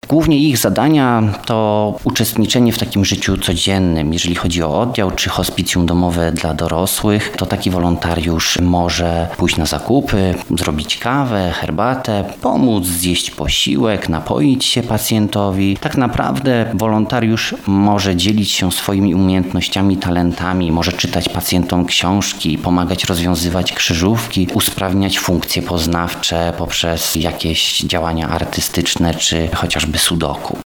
Głównie ich zadania to uczestniczenie w takim życiu codziennym. Jeżeli chodzi o oddział czy hospicjum domowe dla dorosłych, to taki wolontariusz może pójść na zakupy, zrobić kawę, herbatę, pomóc zjeść posiłek, napoić się pacjentowi. Tak naprawdę wolontariusz może dzielić się swoimi umiejętnościami, talentami, może czytać pacjentom książki, pomagać rozwiązywać krzyżówki, usprawniać funkcje poznawcze poprzez jakieś działania artystyczne czy chociażby sudoku.